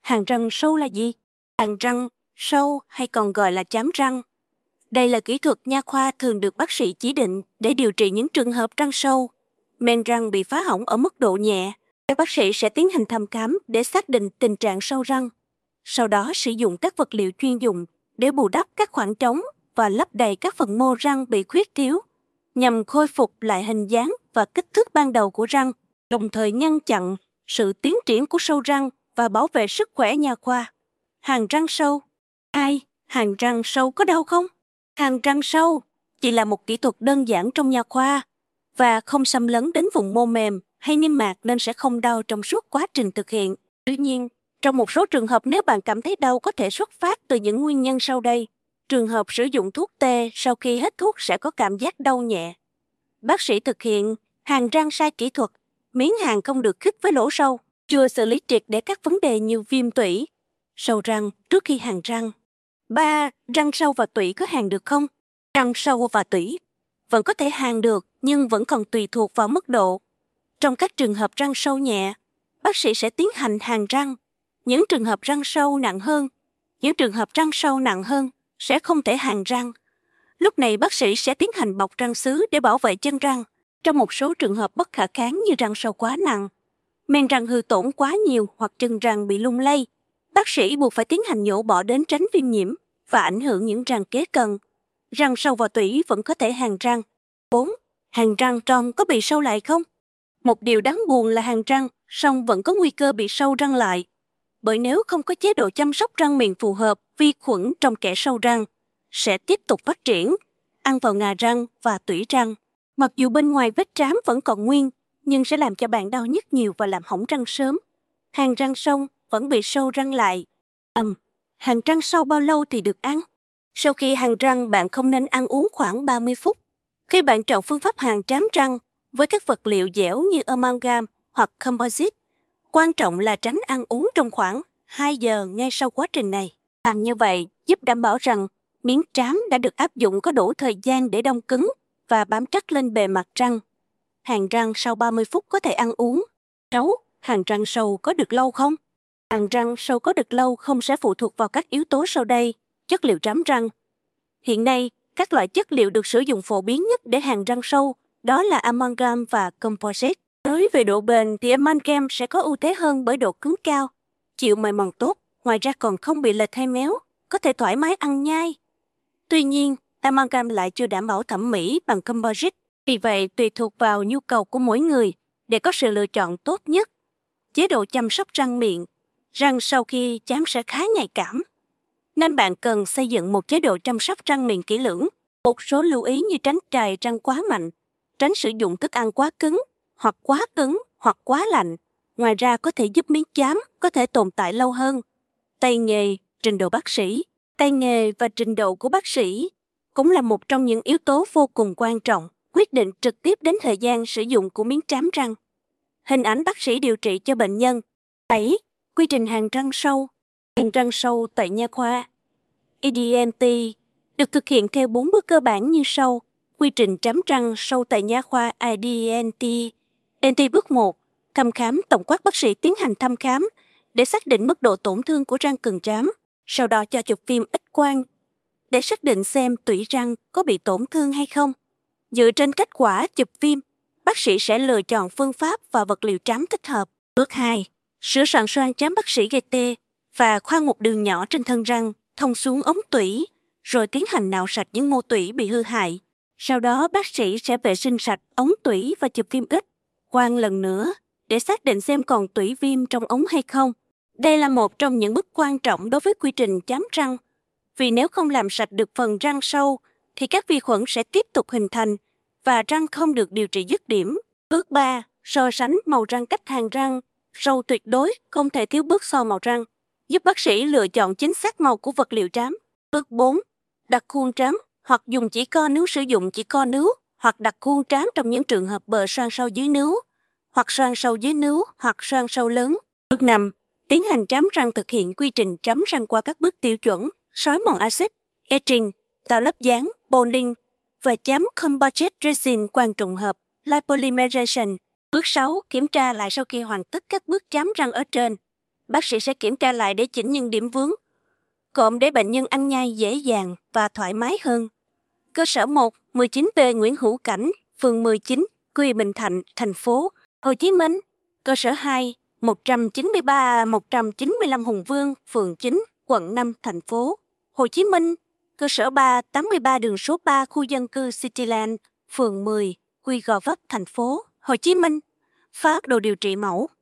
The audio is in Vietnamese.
Hàn răng sâu là gì? Hàn răng sâu hay còn gọi là chám răng. Đây là kỹ thuật nha khoa thường được bác sĩ chỉ định để điều trị những trường hợp răng sâu. Men răng bị phá hỏng ở mức độ nhẹ. Các bác sĩ sẽ tiến hành thăm khám để xác định tình trạng sâu răng. Sau đó sử dụng các vật liệu chuyên dụng để bù đắp các khoảng trống và lấp đầy các phần mô răng bị khuyết thiếu, nhằm khôi phục lại hình dáng và kích thước ban đầu của răng, đồng thời ngăn chặn sự tiến triển của sâu răng và bảo vệ sức khỏe nha khoa. Hàn răng sâu. Hàn răng sâu có đau không? Hàn răng sâu chỉ là một kỹ thuật đơn giản trong nha khoa và không xâm lấn đến vùng mô mềm hay niêm mạc nên sẽ không đau trong suốt quá trình thực hiện. Tuy nhiên, trong một số trường hợp nếu bạn cảm thấy đau có thể xuất phát từ những nguyên nhân sau đây. Trường hợp sử dụng thuốc tê sau khi hết thuốc sẽ có cảm giác đau nhẹ. Bác sĩ thực hiện hàn răng sai kỹ thuật, miếng hàn không được khít với lỗ sâu, chưa xử lý triệt để các vấn đề như viêm tủy, sâu răng trước khi hàn răng. 3. Răng sâu và tủy có hàn được không? Răng sâu và tủy vẫn có thể hàn được nhưng vẫn còn tùy thuộc vào mức độ. Trong các trường hợp răng sâu nhẹ, bác sĩ sẽ tiến hành hàn răng. Những trường hợp răng sâu nặng hơn sẽ không thể hàn răng. Lúc này bác sĩ sẽ tiến hành bọc răng sứ để bảo vệ chân răng. Trong một số trường hợp bất khả kháng như răng sâu quá nặng, men răng hư tổn quá nhiều hoặc chân răng bị lung lay, bác sĩ buộc phải tiến hành nhổ bỏ đến tránh viêm nhiễm và ảnh hưởng những răng kế cận. Răng sâu và tủy vẫn có thể hàn răng. 4. Hàn răng trong có bị sâu lại không? Một điều đáng buồn là hàn răng, song vẫn có nguy cơ bị sâu răng lại. Bởi nếu không có chế độ chăm sóc răng miệng phù hợp, vi khuẩn trong kẽ sâu răng sẽ tiếp tục phát triển, ăn vào ngà răng và tủy răng. Mặc dù bên ngoài vết trám vẫn còn nguyên, nhưng sẽ làm cho bạn đau nhức nhiều và làm hỏng răng sớm. Hàn răng sâu vẫn bị sâu răng lại. Hàn răng sâu bao lâu thì được ăn? Sau khi hàn răng, bạn không nên ăn uống khoảng 30 phút. Khi bạn chọn phương pháp hàn trám răng với các vật liệu dẻo như amalgam hoặc composite, quan trọng là tránh ăn uống trong khoảng 2 giờ ngay sau quá trình này. Làm như vậy giúp đảm bảo rằng miếng trám đã được áp dụng có đủ thời gian để đông cứng và bám chắc lên bề mặt răng. Hàn răng sau 30 phút có thể ăn uống. 6. Hàn răng sâu có được lâu không? Hàn răng sâu có được lâu không sẽ phụ thuộc vào các yếu tố sau đây. Chất liệu trám răng. Hiện nay, các loại chất liệu được sử dụng phổ biến nhất để hàn răng sâu đó là amalgam và composite. Đối với độ bền thì amalgam sẽ có ưu thế hơn bởi độ cứng cao, chịu mài mòn tốt, ngoài ra còn không bị lệch hay méo, có thể thoải mái ăn nhai. Tuy nhiên, amalgam lại chưa đảm bảo thẩm mỹ bằng composite, vì vậy tùy thuộc vào nhu cầu của mỗi người để có sự lựa chọn tốt nhất. Chế độ chăm sóc răng miệng. Răng sau khi chám sẽ khá nhạy cảm, nên bạn cần xây dựng một chế độ chăm sóc răng miệng kỹ lưỡng. Một số lưu ý như tránh chày răng quá mạnh, tránh sử dụng thức ăn quá cứng hoặc quá lạnh. Ngoài ra có thể giúp miếng chám có thể tồn tại lâu hơn. Tay nghề, trình độ bác sĩ. Tay nghề và trình độ của bác sĩ cũng là một trong những yếu tố vô cùng quan trọng, quyết định trực tiếp đến thời gian sử dụng của miếng trám răng. Hình ảnh bác sĩ điều trị cho bệnh nhân. 7. Quy trình hàn răng sâu. Hàn răng sâu tại nha khoa EDNT được thực hiện theo 4 bước cơ bản như sau. Quy trình trám răng sâu tại nha khoa EDNT. ENT bước 1. Thăm khám tổng quát. Bác sĩ tiến hành thăm khám để xác định mức độ tổn thương của răng cần trám, sau đó cho chụp phim X-quang để xác định xem tủy răng có bị tổn thương hay không. Dựa trên kết quả chụp phim, bác sĩ sẽ lựa chọn phương pháp và vật liệu trám thích hợp. Bước 2. Sửa soạn xoang trám. Bác sĩ gây tê và khoan một đường nhỏ trên thân răng thông xuống ống tủy, rồi tiến hành nạo sạch những mô tủy bị hư hại. Sau đó bác sĩ sẽ vệ sinh sạch ống tủy và chụp phim X-quang lần nữa để xác định xem còn tủy viêm trong ống hay không. Đây là một trong những bước quan trọng đối với quy trình chám răng, vì nếu không làm sạch được phần răng sâu thì các vi khuẩn sẽ tiếp tục hình thành và răng không được điều trị dứt điểm. Bước 3. So sánh màu răng. Cách hàn răng sâu tuyệt đối không thể thiếu bước so màu răng, giúp bác sĩ lựa chọn chính xác màu của vật liệu trám. Bước 4. Đặt khuôn trám hoặc dùng chỉ co nếu sử dụng chỉ co nướu, hoặc đặt khuôn trám trong những trường hợp bờ xoang sâu dưới nướu, hoặc xoang sâu dưới nướu, hoặc xoang sâu lớn. Bước 5. Tiến hành trám răng. Thực hiện quy trình trám răng qua các bước tiêu chuẩn: xói mòn axit, etching, tạo lớp dán, bonding và chám composite resin quang trùng hợp, lipolymerization. Bước 6. Kiểm tra lại sau khi hoàn tất các bước trám răng ở trên. bác sĩ sẽ kiểm tra lại để chỉnh những điểm vướng, cộm để bệnh nhân ăn nhai dễ dàng và thoải mái hơn. Cơ sở 1, 19B Nguyễn Hữu Cảnh, phường 19, Quy Bình Thạnh, thành phố Hồ Chí Minh. Cơ sở 2, 193-195 Hùng Vương, phường 9, quận 5, thành phố Hồ Chí Minh. Cơ sở 3, 83 đường số 3, khu dân cư Cityland, phường 10, Quy Gò Vấp, thành phố Hồ Chí Minh. Phác đồ điều trị mẫu.